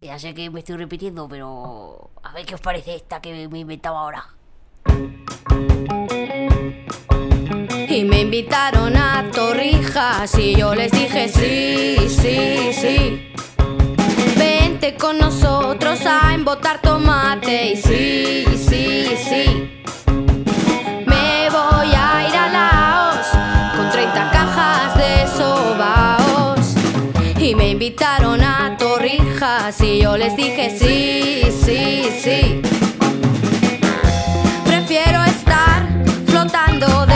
Ya sé que me estoy repitiendo, pero a ver qué os parece esta que me inventaba ahora. Y me invitaron a Torrijas y yo les dije sí, sí, sí. Vente con nosotros a embotar tomate y sí, sí, sí. Me voy a ir a Laos con 30 cajas de sobaos. Y me invitaron a Torrijas y yo les dije sí, sí, sí. Prefiero estar flotando